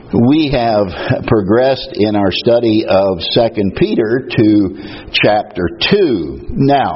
We have progressed in our study of 2 Peter to chapter 2. Now,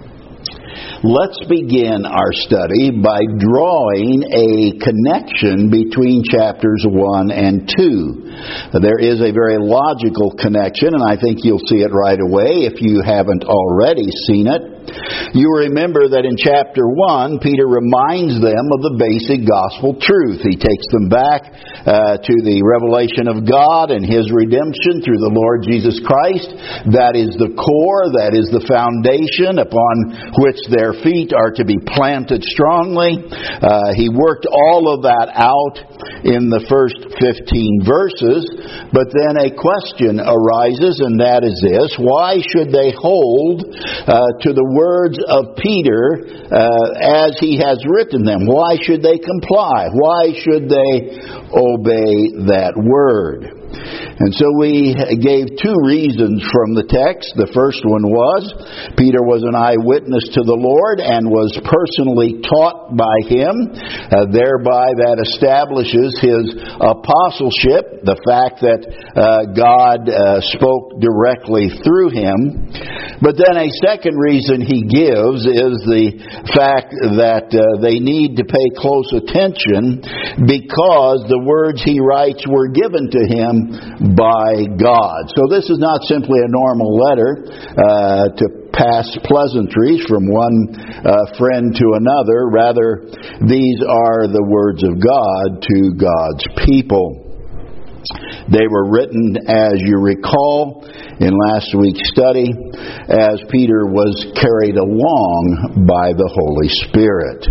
let's begin our study by drawing a connection between chapters 1 and 2. There is a very logical connection, and I think you'll see it right away if you haven't already seen it. You remember that in chapter 1, Peter reminds them of the basic gospel truth. He takes them back to the revelation of God and His redemption through the Lord Jesus Christ. That is the core, that is the foundation upon which their feet are to be planted strongly. He worked all of that out in the first 15 verses, but then a question arises, and that is this: why should they hold to the words of Peter as he has written them? Why should they comply? Why should they obey that word? And so we gave two reasons from the text. The first one was Peter was an eyewitness to the Lord and was personally taught by Him. Thereby that establishes his apostleship, the fact that God spoke directly through him. But then a second reason he gives is the fact that they need to pay close attention because the words he writes were given to him by God. So this is not simply a normal letter to pass pleasantries from one friend to another. Rather, these are the words of God to God's people. They were written, as you recall, in last week's study, as Peter was carried along by the Holy Spirit.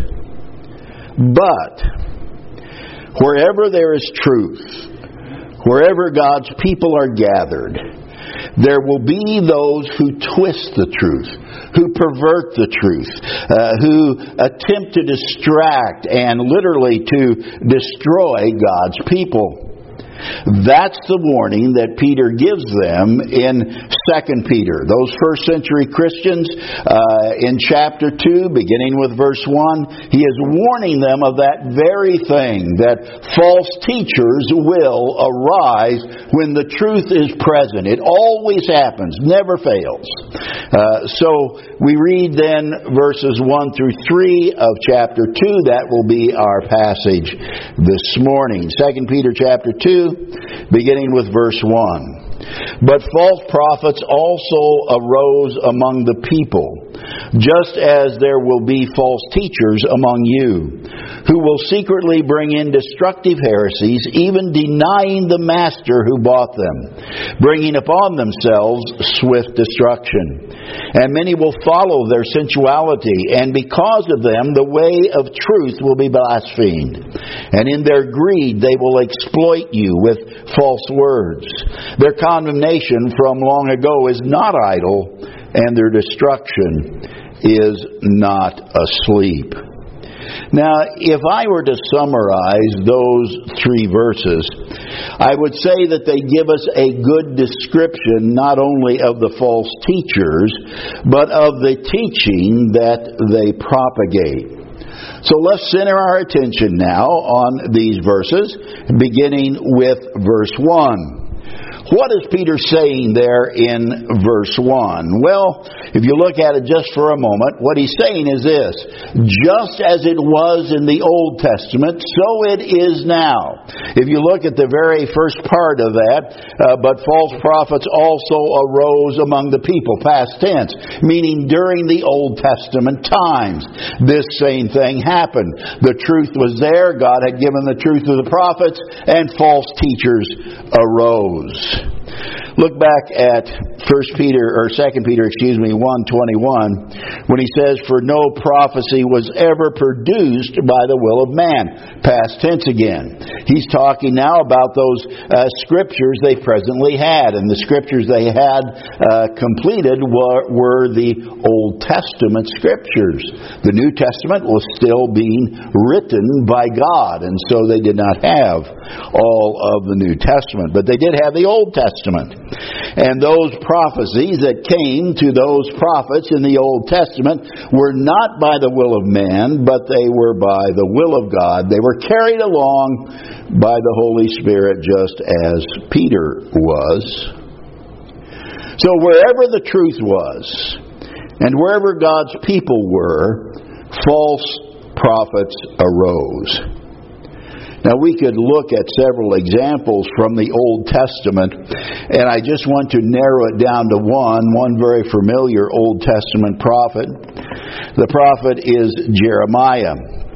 But wherever there is truth, wherever God's people are gathered, there will be those who twist the truth, who pervert the truth, who attempt to distract and literally to destroy God's people. That's the warning that Peter gives them in 2 Peter. Those first century Christians in chapter 2, beginning with verse 1, he is warning them of that very thing, that false teachers will arise when the truth is present. It always happens, never fails. So we read then verses 1 through 3 of chapter 2. That will be our passage this morning. 2 Peter chapter 2. Beginning with verse 1. But false prophets also arose among the people, just as there will be false teachers among you, who will secretly bring in destructive heresies, even denying the master who bought them, bringing upon themselves swift destruction. And many will follow their sensuality, and because of them the way of truth will be blasphemed. And in their greed they will exploit you with false words. Their condemnation from long ago is not idle, and their destruction is not asleep. Now, if I were to summarize those three verses, I would say that they give us a good description not only of the false teachers, but of the teaching that they propagate. So let's center our attention now on these verses, beginning with verse 1. What is Peter saying there in verse 1? Well, if you look at it just for a moment, what he's saying is this: just as it was in the Old Testament, so it is now. If you look at the very first part of that, but false prophets also arose among the people, past tense, meaning during the Old Testament times. This same thing happened. The truth was there, God had given the truth to the prophets, and false teachers arose. Look back at 2 Peter 1:21, when he says, "For no prophecy was ever produced by the will of man." Past tense again. He's talking now about those scriptures they presently had, and the scriptures they had completed were the Old Testament scriptures. The New Testament was still being written by God, and so they did not have all of the New Testament, but they did have the Old Testament. And those prophecies that came to those prophets in the Old Testament were not by the will of man, but they were by the will of God. They were carried along by the Holy Spirit, just as Peter was. So wherever the truth was, and wherever God's people were, false prophets arose. Now, we could look at several examples from the Old Testament, and I just want to narrow it down to one very familiar Old Testament prophet. The prophet is Jeremiah.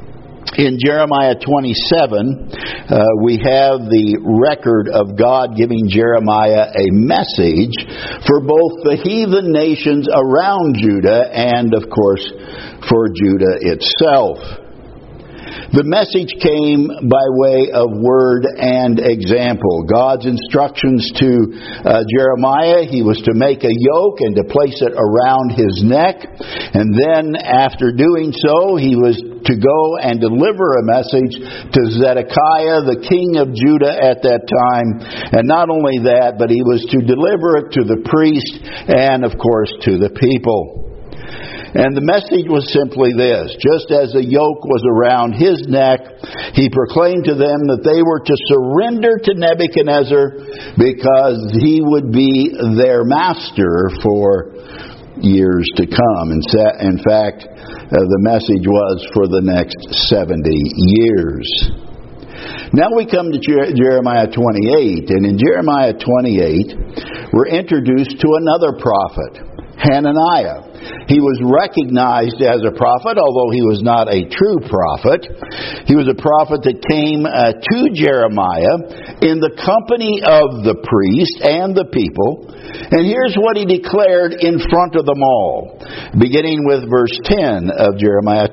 In Jeremiah 27, we have the record of God giving Jeremiah a message for both the heathen nations around Judah and, of course, for Judah itself. The message came by way of word and example. God's instructions to Jeremiah, he was to make a yoke and to place it around his neck. And then after doing so, he was to go and deliver a message to Zedekiah, the king of Judah at that time. And not only that, but he was to deliver it to the priest and, of course, to the people. And the message was simply this: just as the yoke was around his neck, he proclaimed to them that they were to surrender to Nebuchadnezzar because he would be their master for years to come. In fact, the message was for the next 70 years. Now we come to Jeremiah 28, and in Jeremiah 28, we're introduced to another prophet, Hananiah. He was recognized as a prophet, although he was not a true prophet. He was a prophet that came to Jeremiah in the company of the priest and the people. And here's what he declared in front of them all, beginning with verse 10 of Jeremiah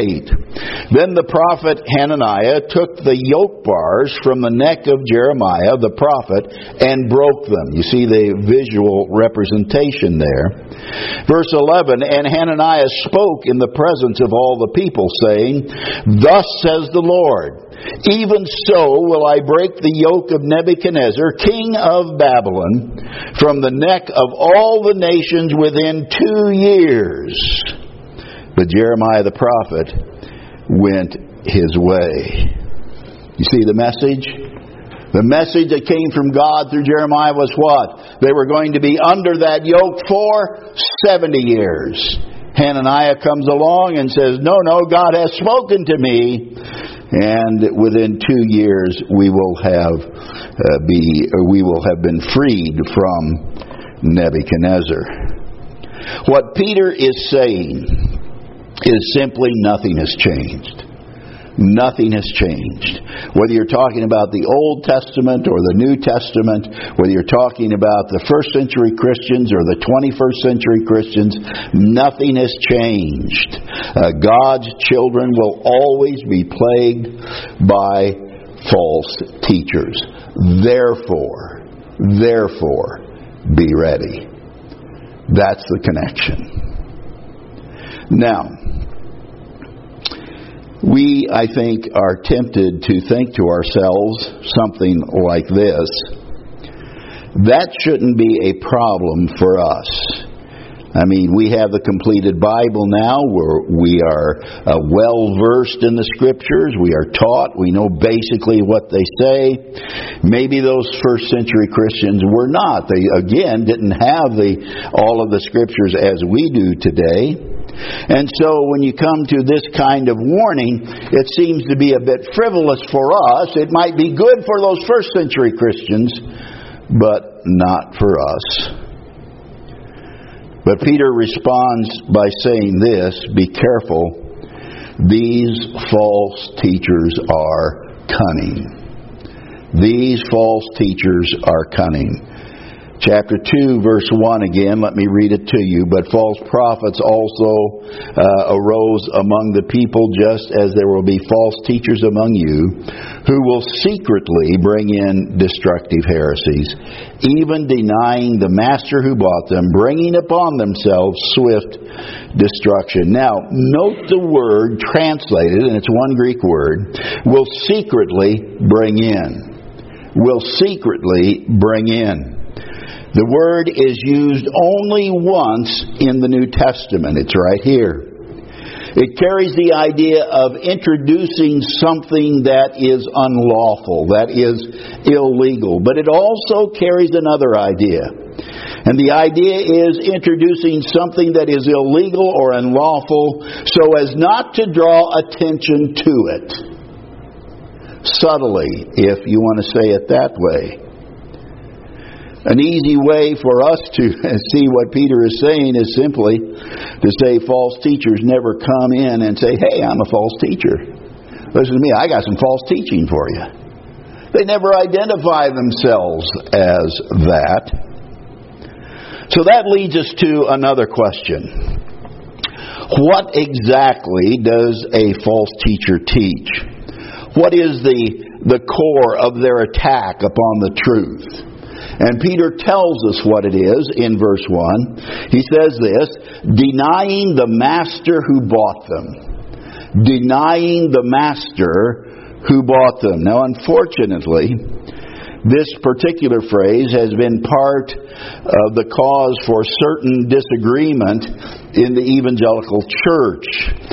28. Then the prophet Hananiah took the yoke bars from the neck of Jeremiah the prophet and broke them. You see the visual representation there. Verse 11, and Hananiah spoke in the presence of all the people, saying, Thus says the Lord, even so will I break the yoke of Nebuchadnezzar, king of Babylon, from the neck of all the nations within 2 years. But Jeremiah the prophet went his way. You see the message? The message that came from God through Jeremiah was what? They were going to be under that yoke for 70 years. Hananiah comes along and says, No, God has spoken to me. And within 2 years we will have been freed from Nebuchadnezzar. What Peter is saying is simply nothing has changed. Nothing has changed. Whether you're talking about the Old Testament or the New Testament, whether you're talking about the first century Christians or the 21st century Christians, nothing has changed. God's children will always be plagued by false teachers. Therefore, be ready. That's the connection. Now, we, I think, are tempted to think to ourselves something like this: that shouldn't be a problem for us. I mean, we have the completed Bible now. We are well versed in the Scriptures. We are taught. We know basically what they say. Maybe those first century Christians were not. They, again, didn't have all of the Scriptures as we do today. And so when you come to this kind of warning, it seems to be a bit frivolous for us. It might be good for those first century Christians, but not for us. But Peter responds by saying this: be careful. These false teachers are cunning. These false teachers are cunning. Chapter 2, verse 1 again, let me read it to you. But false prophets also arose among the people, just as there will be false teachers among you, who will secretly bring in destructive heresies, even denying the master who bought them, bringing upon themselves swift destruction. Now, note the word translated, and it's one Greek word, will secretly bring in. Will secretly bring in. The word is used only once in the New Testament. It's right here. It carries the idea of introducing something that is unlawful, that is illegal. But it also carries another idea. And the idea is introducing something that is illegal or unlawful so as not to draw attention to it. Subtly, if you want to say it that way. An easy way for us to see what Peter is saying is simply to say false teachers never come in and say, hey, I'm a false teacher. Listen to me, I got some false teaching for you. They never identify themselves as that. So that leads us to another question. What exactly does a false teacher teach? What is the core of their attack upon the truth? And Peter tells us what it is in verse 1. He says this, denying the master who bought them. Denying the master who bought them. Now, unfortunately, this particular phrase has been part of the cause for certain disagreement in the evangelical church.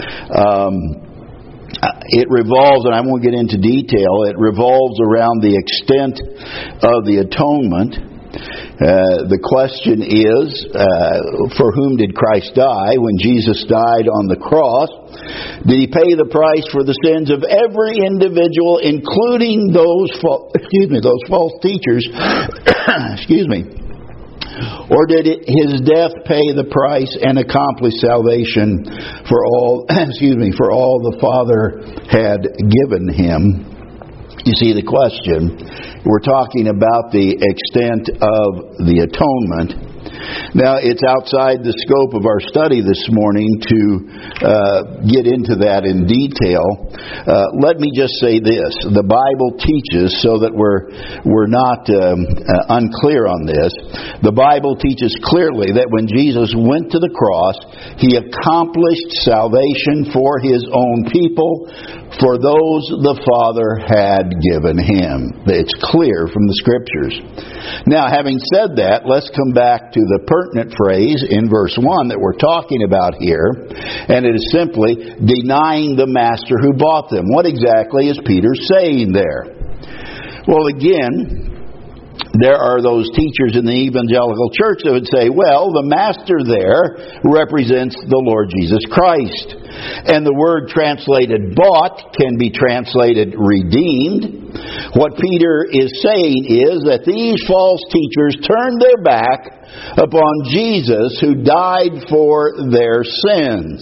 It revolves, and I won't get into detail, it revolves around the extent of the atonement. The question is, for whom did Christ die? When Jesus died on the cross, did He pay the price for the sins of every individual, including those false teachers? Excuse me. Or did His death pay the price and accomplish salvation for all the Father had given Him? You see the question. We're talking about the extent of the atonement. Now, it's outside the scope of our study this morning to get into that in detail. Let me just say this. The Bible teaches, so that we're not unclear on this, the Bible teaches clearly that when Jesus went to the cross, He accomplished salvation for His own people, for those the Father had given Him. It's clear from the Scriptures. Now, having said that, let's come back to the pertinent phrase in verse 1 that we're talking about here, and it is simply denying the master who bought them. What exactly is Peter saying there? Well, again, there are those teachers in the evangelical church that would say, well, the master there represents the Lord Jesus Christ. And the word translated bought can be translated redeemed. What Peter is saying is that these false teachers turned their back upon Jesus who died for their sins.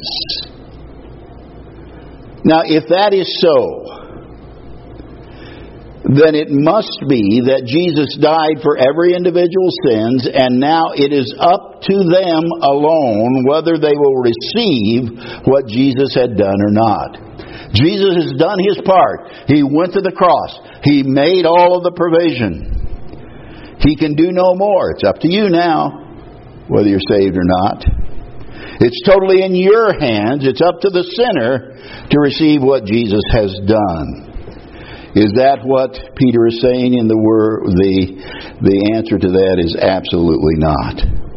Now, if that is so, then it must be that Jesus died for every individual's sins, and now it is up to them alone whether they will receive what Jesus had done or not. Jesus has done His part. He went to the cross. He made all of the provision. He can do no more. It's up to you now, whether you're saved or not. It's totally in your hands. It's up to the sinner to receive what Jesus has done. Is that what Peter is saying in the word? The answer to that is absolutely not.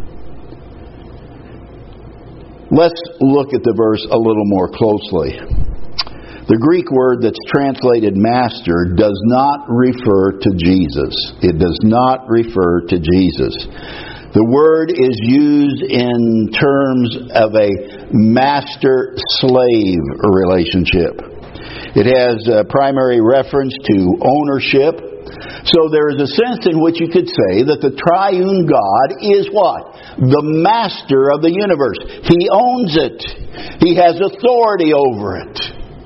Let's look at the verse a little more closely. The Greek word that's translated master does not refer to Jesus. It does not refer to Jesus. The word is used in terms of a master-slave relationship. It has a primary reference to ownership. So there is a sense in which you could say that the triune God is what? The master of the universe. He owns it. He has authority over it.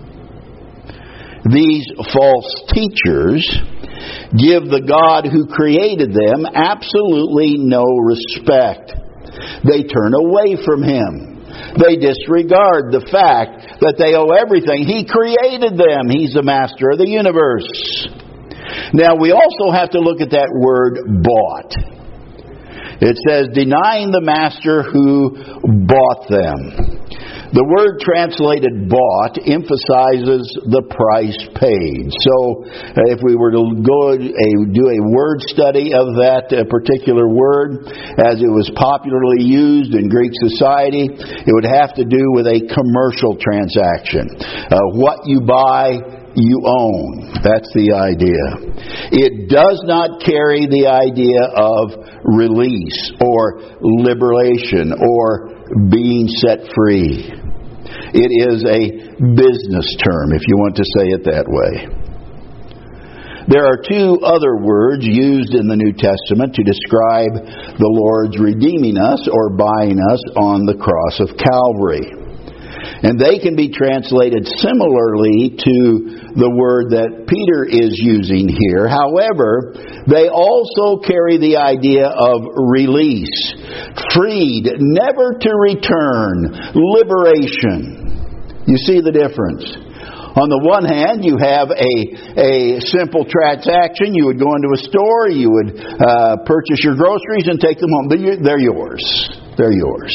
These false teachers give the God who created them absolutely no respect. They turn away from Him. They disregard the fact that they owe everything. He created them. He's the master of the universe. Now, we also have to look at that word bought. It says, denying the master who bought them. The word translated bought emphasizes the price paid. So if we were to do a word study of that particular word as it was popularly used in Greek society, it would have to do with a commercial transaction. What you buy, you own. That's the idea. It does not carry the idea of release or liberation or being set free. It is a business term, if you want to say it that way. There are two other words used in the New Testament to describe the Lord's redeeming us or buying us on the cross of Calvary. And they can be translated similarly to the word that Peter is using here. However, they also carry the idea of release, freed, never to return, liberation. You see the difference. On the one hand, you have a simple transaction. You would go into a store, you would purchase your groceries and take them home. They're yours. They're yours.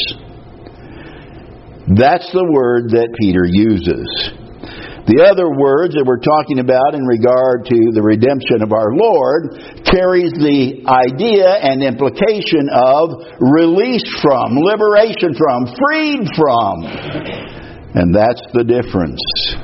That's the word that Peter uses. The other words that we're talking about in regard to the redemption of our Lord carries the idea and implication of release from, liberation from, freed from. And that's the difference.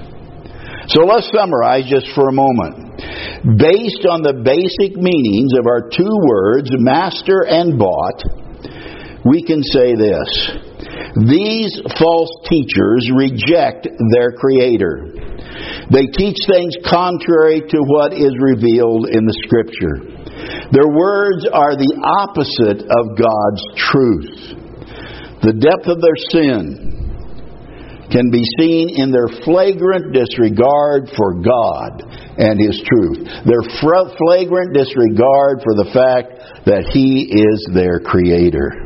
So let's summarize just for a moment. Based on the basic meanings of our two words, master and bought, we can say this. These false teachers reject their Creator. They teach things contrary to what is revealed in the Scripture. Their words are the opposite of God's truth. The depth of their sin can be seen in their flagrant disregard for God and His truth. Their flagrant disregard for the fact that He is their Creator.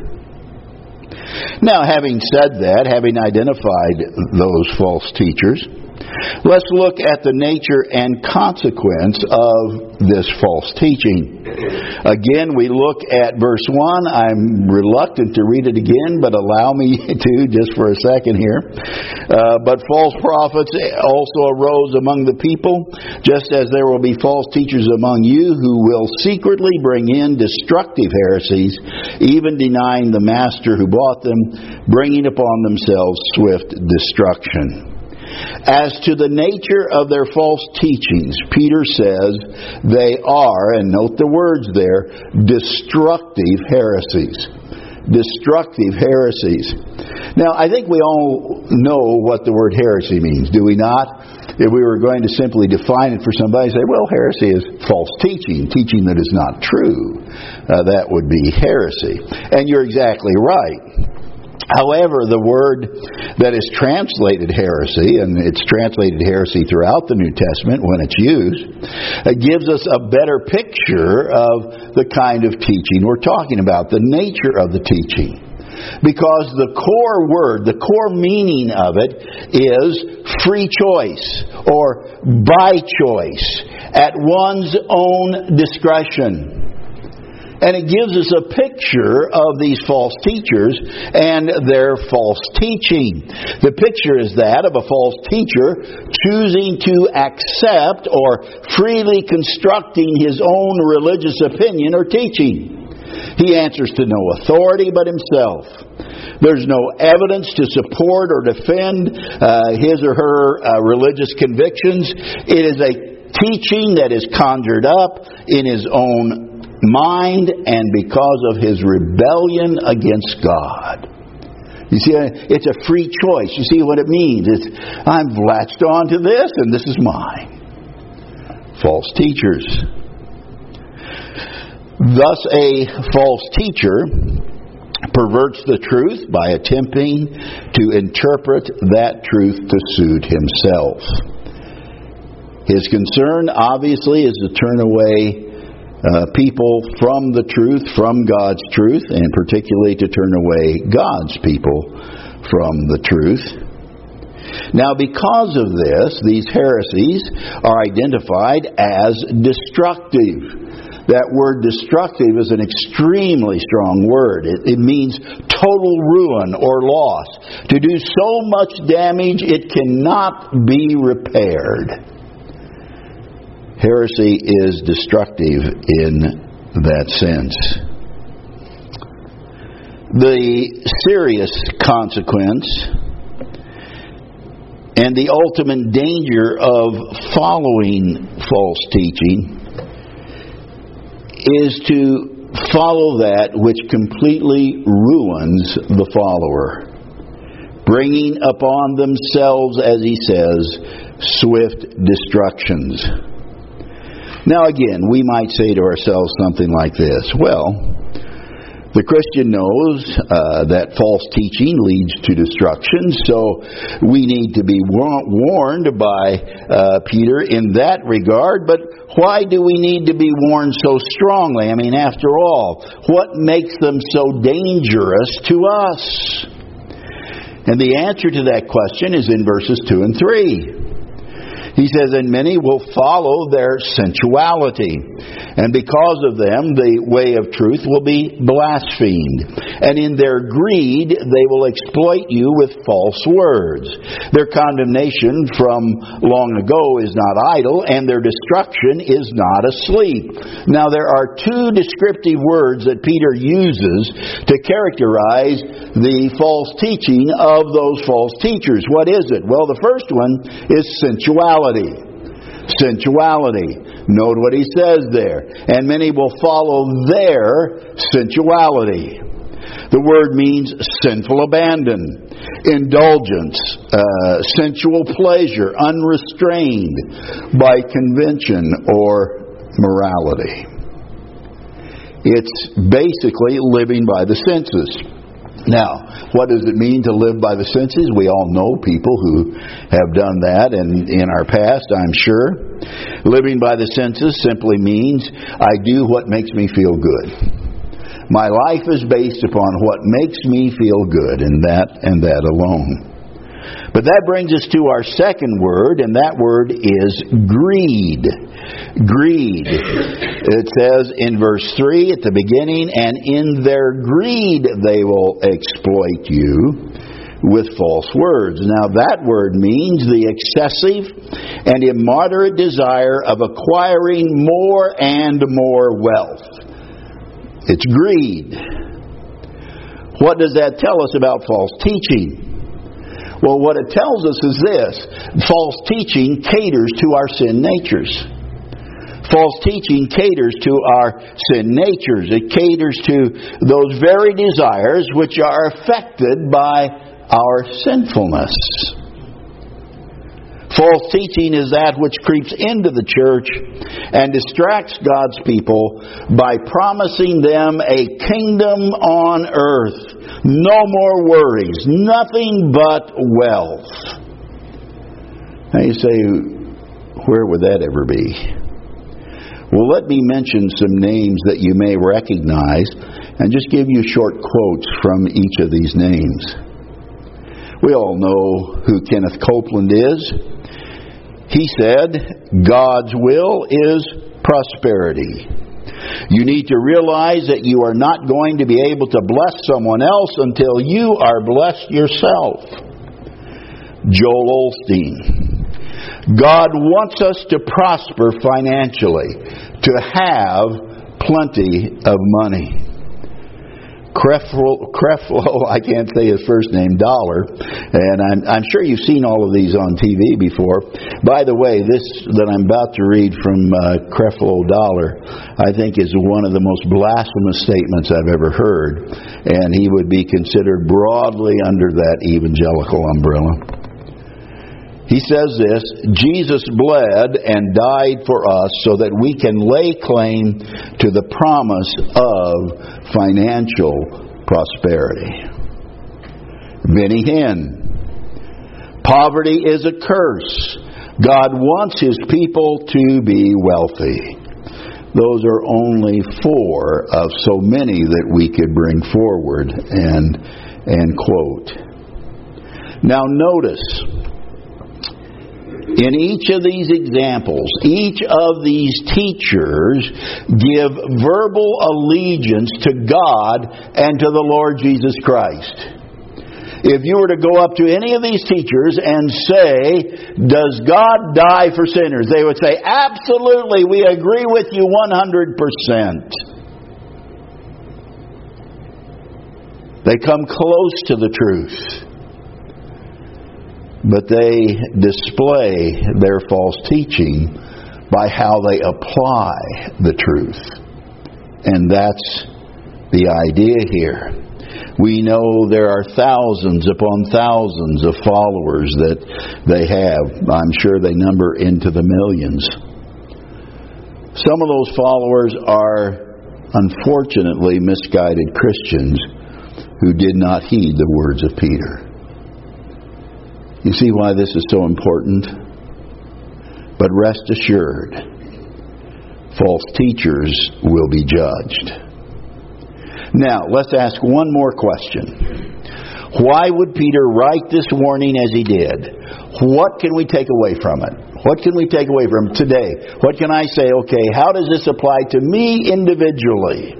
Now, having said that, having identified those false teachers, let's look at the nature and consequence of this false teaching. Again, we look at verse 1. I'm reluctant to read it again, but allow me to just for a second here. But false prophets also arose among the people, just as there will be false teachers among you who will secretly bring in destructive heresies, even denying the master who bought them, bringing upon themselves swift destruction. As to the nature of their false teachings, Peter says they are, and note the words there, destructive heresies. Destructive heresies. Now, I think we all know what the word heresy means, do we not? If we were going to simply define it for somebody, say, well, heresy is false teaching, teaching that is not true. That would be heresy. And you're exactly right. However, the word that is translated heresy, and it's translated heresy throughout the New Testament when it's used, gives us a better picture of the kind of teaching we're talking about, the nature of the teaching. Because the core word, the core meaning of it is free choice or by choice at one's own discretion. And it gives us a picture of these false teachers and their false teaching. The picture is that of a false teacher choosing to accept or freely constructing his own religious opinion or teaching. He answers to no authority but himself. There's no evidence to support or defend his or her religious convictions. It is a teaching that is conjured up in his own mind and because of his rebellion against God. You see, it's a free choice. You see what it means? I'm latched on to this and this is mine. False teachers. Thus, a false teacher perverts the truth by attempting to interpret that truth to suit himself. His concern, obviously, is to turn away people from the truth, from God's truth, and particularly to turn away God's people from the truth. Now, because of this, these heresies are identified as destructive. That word destructive is an extremely strong word. It means total ruin or loss. To do so much damage it cannot be repaired. Heresy is destructive in that sense. The serious consequence and the ultimate danger of following false teaching is to follow that which completely ruins the follower, bringing upon themselves, as he says, swift destructions. Now again, we might say to ourselves something like this: well, the Christian knows that false teaching leads to destruction, so we need to be warned by Peter in that regard. But why do we need to be warned so strongly? I mean, after all, what makes them so dangerous to us? And the answer to that question is in verses 2 and 3. He says, and many will follow their sensuality, and because of them the way of truth will be blasphemed. And in their greed they will exploit you with false words. Their condemnation from long ago is not idle, and their destruction is not asleep. Now there are two descriptive words that Peter uses to characterize the false teaching of those false teachers. What is it? Well, the first one is sensuality. Sensuality. Note what he says there. And many will follow their sensuality. The word means sinful abandon, indulgence, sensual pleasure, unrestrained by convention or morality. It's basically living by the senses. Now, what does it mean to live by the senses? We all know people who have done that in our past, I'm sure. Living by the senses simply means I do what makes me feel good. My life is based upon what makes me feel good, and that alone. But that brings us to our second word, and that word is greed. Greed. It says in verse 3 at the beginning, and in their greed they will exploit you with false words. Now that word means the excessive and immoderate desire of acquiring more and more wealth. It's greed. What does that tell us about false teaching? Well, what it tells us is this: false teaching caters to our sin natures. False teaching caters to our sin natures. It caters to those very desires which are affected by our sinfulness. False teaching is that which creeps into the church and distracts God's people by promising them a kingdom on earth. No more worries, nothing but wealth. Now you say, where would that ever be? Well, let me mention some names that you may recognize and just give you short quotes from each of these names. We all know who Kenneth Copeland is. He said, God's will is prosperity. You need to realize that you are not going to be able to bless someone else until you are blessed yourself. Joel Osteen. God wants us to prosper financially, to have plenty of money. Creflo, I can't say his first name, Dollar, and I'm sure you've seen all of these on TV before. By the way, this that I'm about to read from Creflo Dollar, I think is one of the most blasphemous statements I've ever heard, and he would be considered broadly under that evangelical umbrella. He says this: Jesus bled and died for us so that we can lay claim to the promise of financial prosperity. Benny Hinn. Poverty is a curse. God wants His people to be wealthy. Those are only 4 of so many that we could bring forward and quote. Now notice, In each of these examples, each of these teachers give verbal allegiance to God and to the Lord Jesus Christ. If you were to go up to any of these teachers and say, does God die for sinners? They would say, absolutely, we agree with you 100%. They come close to the truth. But they display their false teaching by how they apply the truth. And that's the idea here. We know there are thousands upon thousands of followers that they have. I'm sure they number into the millions. Some of those followers are unfortunately misguided Christians who did not heed the words of Peter. You see why this is so important? But rest assured, false teachers will be judged. Now, let's ask one more question. Why would Peter write this warning as he did? What can we take away from it? What can we take away from it today? What can I say, okay, how does this apply to me individually?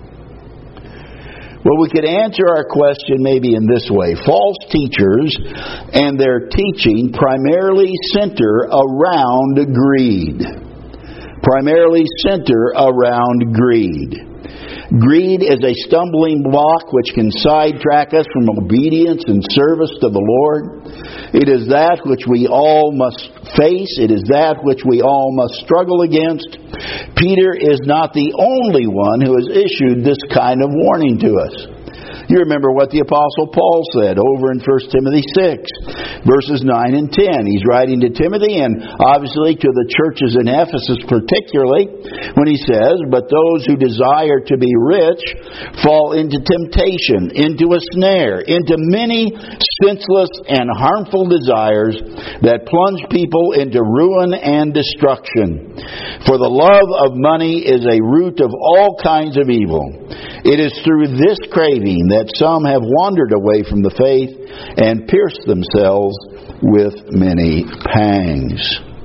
Well, we could answer our question maybe in this way. False teachers and their teaching primarily center around greed. Primarily center around greed. Greed is a stumbling block which can sidetrack us from obedience and service to the Lord. It is that which we all must face. It is that which we all must struggle against. Peter is not the only one who has issued this kind of warning to us. You remember what the Apostle Paul said over in 1 Timothy 6, verses 9 and 10. He's writing to Timothy and obviously to the churches in Ephesus particularly when he says, but those who desire to be rich fall into temptation, into a snare, into many senseless and harmful desires that plunge people into ruin and destruction. For the love of money is a root of all kinds of evil. It is through this craving that some have wandered away from the faith and pierced themselves with many pangs.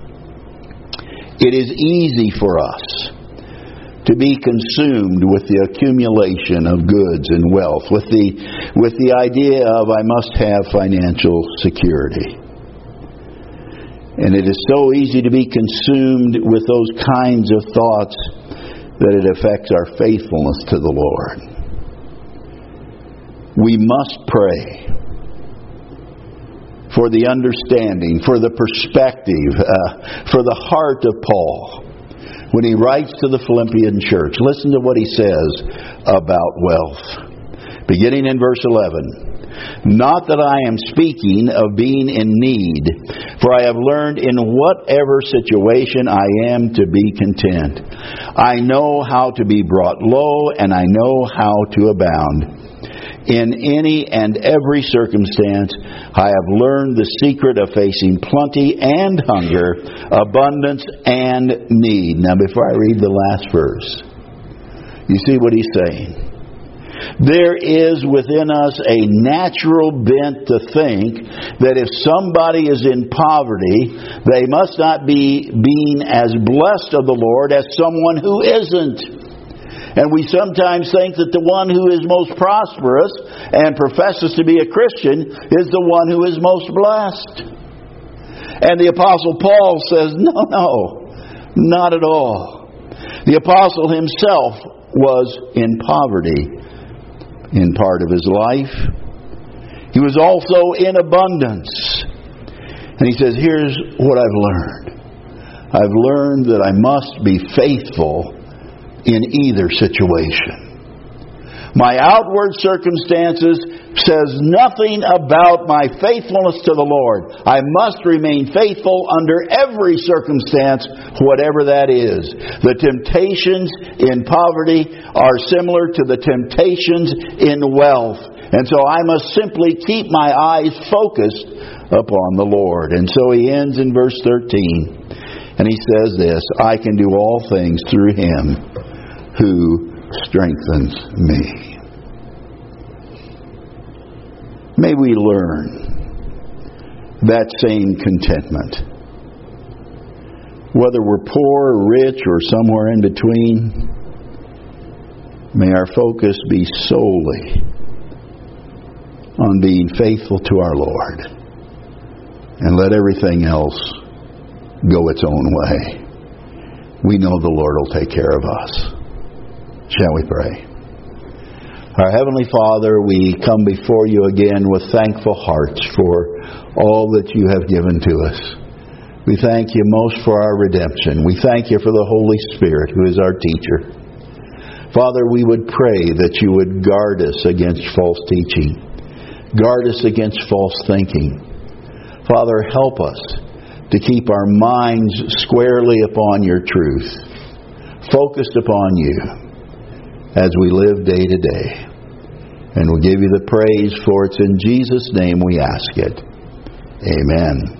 It is easy for us to be consumed with the accumulation of goods and wealth, with the idea of I must have financial security. And it is so easy to be consumed with those kinds of thoughts that it affects our faithfulness to the Lord. We must pray for the understanding, for the perspective, for the heart of Paul when he writes to the Philippian church. Listen to what he says about wealth. Beginning in verse 11. Not that I am speaking of being in need, for I have learned in whatever situation I am to be content. I know how to be brought low, and I know how to abound. In any and every circumstance, I have learned the secret of facing plenty and hunger, abundance and need. Now, before I read the last verse, you see what he's saying? There is within us a natural bent to think that if somebody is in poverty, they must not be being as blessed of the Lord as someone who isn't. And we sometimes think that the one who is most prosperous and professes to be a Christian is the one who is most blessed. And the Apostle Paul says, no, not at all. The Apostle himself was in poverty in part of his life. He was also in abundance. And he says, here's what I've learned. I've learned that I must be faithful in either situation. My outward circumstances says nothing about my faithfulness to the Lord. I must remain faithful under every circumstance, whatever that is. The temptations in poverty are similar to the temptations in wealth. And so I must simply keep my eyes focused upon the Lord. And so he ends in verse 13. And he says this, I can do all things through Him who strengthens me. May we learn that same contentment Whether we're poor or rich or somewhere in between, may our focus be solely on being faithful to our Lord. And let everything else go its own way. We know the Lord will take care of us. Shall we pray? Our Heavenly Father, we come before you again with thankful hearts for all that you have given to us. We thank you most for our redemption. We thank you for the Holy Spirit who is our teacher. Father, we would pray that you would guard us against false teaching. Guard us against false thinking. Father, help us to keep our minds squarely upon your truth, focused upon you as we live day to day. And we'll give you the praise, for it's in Jesus' name we ask it. Amen.